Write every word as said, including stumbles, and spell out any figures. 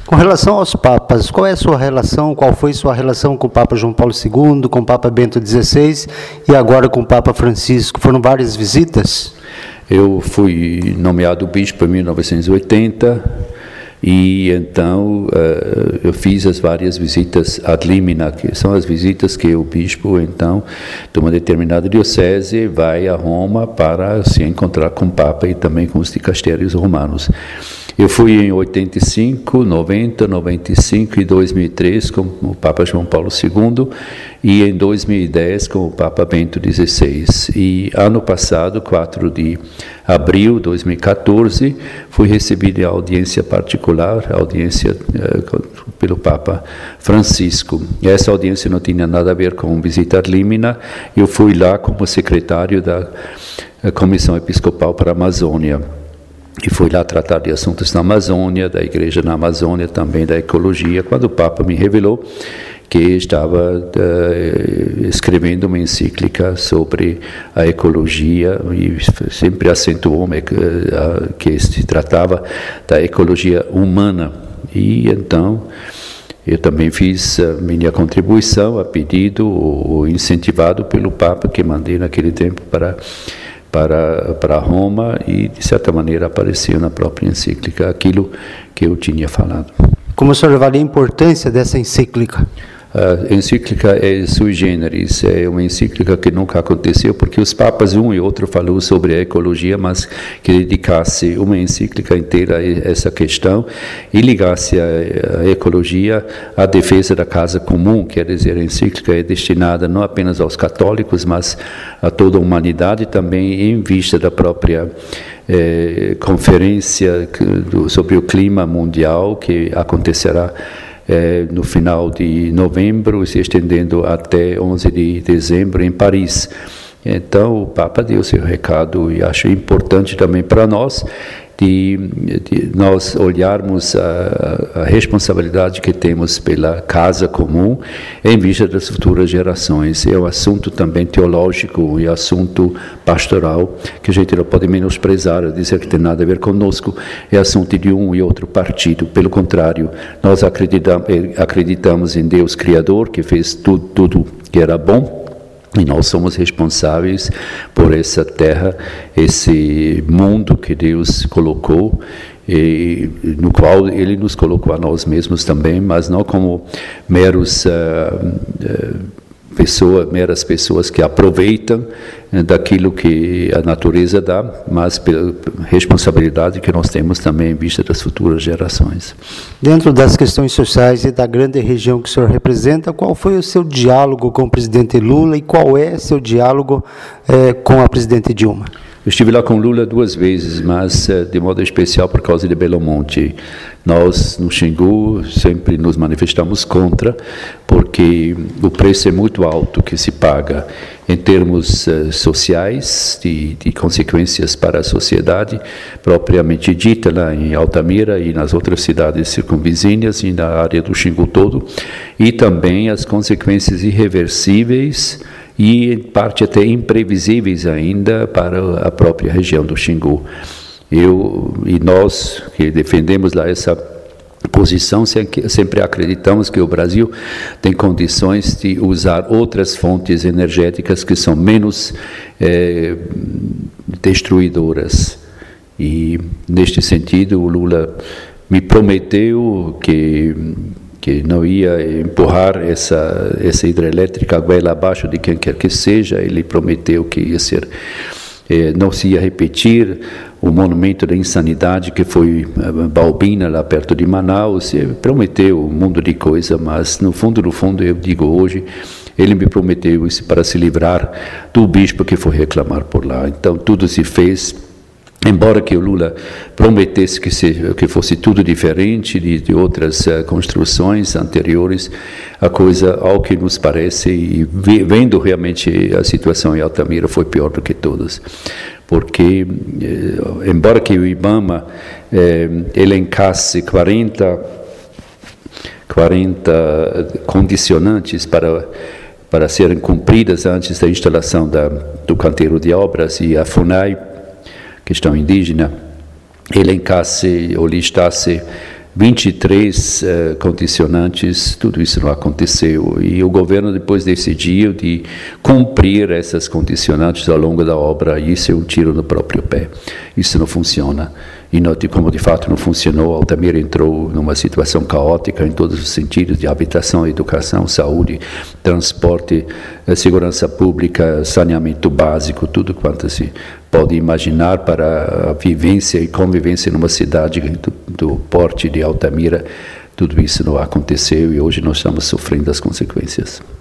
Com relação aos papas, qual é a sua relação, qual foi sua relação com o Papa João Paulo segundo, com o Papa Bento dezesseis e agora com o Papa Francisco? Foram várias visitas? Eu fui nomeado bispo em mil novecentos e oitenta e então uh, eu fiz as várias visitas ad limina, que são as visitas que o bispo, então, de uma determinada diocese, vai a Roma para se encontrar com o Papa e também com os dicastérios romanos. Eu fui em oitenta e cinco, noventa, noventa e cinco e dois mil e três com o Papa João Paulo segundo e em dois mil e dez com o Papa Bento dezesseis. E ano passado, quatro de abril de dois mil e quatorze, fui recebido em audiência particular, audiência eh, pelo Papa Francisco. E essa audiência não tinha nada a ver com visita ad limina. Eu fui lá como secretário da Comissão Episcopal para a Amazônia. E fui lá tratar de assuntos na Amazônia, da igreja na Amazônia, também da ecologia, quando o Papa me revelou que estava uh, escrevendo uma encíclica sobre a ecologia e sempre acentuou uh, que se tratava da ecologia humana. E então eu também fiz a minha contribuição a pedido ou incentivado pelo Papa, que mandei naquele tempo para para para Roma e de certa maneira apareceu na própria encíclica aquilo que eu tinha falado. Como o senhor avalia a importância dessa encíclica? A encíclica é sui generis, é uma encíclica que nunca aconteceu, porque os papas, um e outro, falou sobre a ecologia, mas que dedicasse uma encíclica inteira a essa questão e ligasse a, a ecologia à defesa da casa comum, quer dizer, a encíclica é destinada não apenas aos católicos, mas a toda a humanidade, também em vista da própria eh, conferência sobre o clima mundial que acontecerá É, no final de novembro, se estendendo até onze de dezembro em Paris. Então, o Papa deu seu recado e acho importante também para nós de, de nós olharmos a, a responsabilidade que temos pela casa comum em vista das futuras gerações. É um assunto também teológico e assunto pastoral que a gente não pode menosprezar, dizer que tem nada a ver conosco, é assunto de um e outro partido. Pelo contrário, nós acreditamos, acreditamos em Deus Criador, que fez tudo, tudo que era bom, e nós somos responsáveis por essa terra, esse mundo que Deus colocou, e no qual Ele nos colocou a nós mesmos também, mas não como meros uh, uh, pessoa, meras pessoas que aproveitam uh, daquilo que a natureza dá, mas pela responsabilidade que nós temos também em vista das futuras gerações. Dentro das questões sociais e da grande região que o senhor representa, qual foi o seu diálogo com o presidente Lula e qual é seu diálogo eh, com a presidente Dilma? Eu estive lá com Lula duas vezes, mas de modo especial por causa de Belo Monte. Nós, no Xingu, sempre nos manifestamos contra, porque o preço é muito alto que se paga em termos uh, sociais, de, de consequências para a sociedade, propriamente dita lá em Altamira e nas outras cidades circunvizinhas e na área do Xingu todo, e também as consequências irreversíveis e, em parte, até imprevisíveis ainda para a própria região do Xingu. Eu e nós, que defendemos lá essa posição, sempre acreditamos que o Brasil tem condições de usar outras fontes energéticas que são menos é, destruidoras. E, neste sentido, o Lula me prometeu que que não ia empurrar essa, essa hidrelétrica goela abaixo de quem quer que seja. Ele prometeu que ia ser, eh, não se ia repetir o monumento da insanidade que foi Balbina, lá perto de Manaus. Ele prometeu um mundo de coisa, mas no fundo, no fundo, eu digo hoje, ele me prometeu isso para se livrar do bispo que foi reclamar por lá. Então, tudo se fez. Embora que o Lula prometesse que, se, que fosse tudo diferente de, de outras uh, construções anteriores, a coisa, ao que nos parece, e vendo realmente a situação em Altamira, foi pior do que todas. Porque, eh, embora que o IBAMA eh, elencasse quarenta, quarenta condicionantes para, para serem cumpridas antes da instalação da, do canteiro de obras, e a FUNAI, questão indígena, elencasse ou listasse vinte e três uh, condicionantes, tudo isso não aconteceu. E o governo depois decidiu de cumprir essas condicionantes ao longo da obra, e isso é um tiro no próprio pé. Isso não funciona. E não, como de fato não funcionou, Altamira entrou numa situação caótica em todos os sentidos, de habitação, educação, saúde, transporte, segurança pública, saneamento básico, tudo quanto se pode imaginar para a vivência e convivência numa cidade do, do porte de Altamira. Tudo isso não aconteceu e hoje nós estamos sofrendo as consequências.